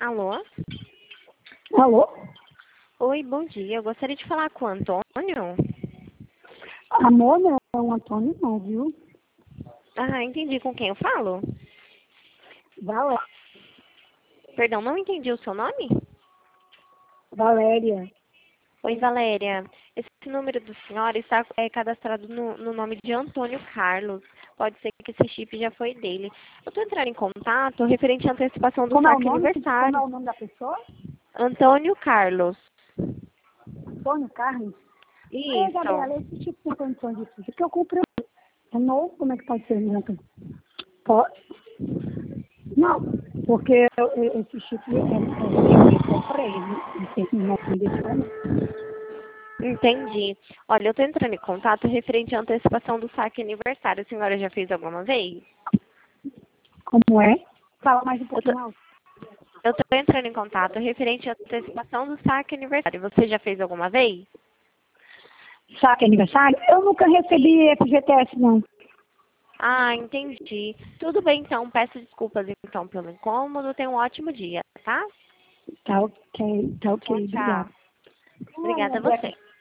Alô? Alô? Oi, bom dia. Eu gostaria de falar com o Antônio. Amor, não é o Antônio não, viu? Ah, entendi com quem eu falo. Valéria. Perdão, não entendi o seu nome? Valéria. Oi, Valéria. Esse número do senhor está cadastrado no nome de Antônio Carlos. Pode ser que esse chip já foi dele. Eu estou entrando em contato referente à antecipação do Como é o saque nome? Como é aniversário. o nome da pessoa? Antônio Carlos. Antônio Carlos. Gabriela, Isso. esse tipo de condição de sushi que eu comprei é novo, como é que pode ser, né? Pode? Não, porque esse chip eu comprei, não tem nome desse homem. Entendi. Olha, eu estou entrando em contato referente à antecipação do saque aniversário. A senhora já fez alguma vez? Como é? Fala mais um Eu tô, pouquinho alto. eu estou entrando em contato referente à antecipação do saque aniversário. Você já fez alguma vez? Saque aniversário? Eu nunca recebi FGTS, não. Ah, entendi. Tudo bem, então. Peço desculpas, então, pelo incômodo. Tenha um ótimo dia, tá? Tá ok, Tchau, obrigada. tchau. Obrigada a você.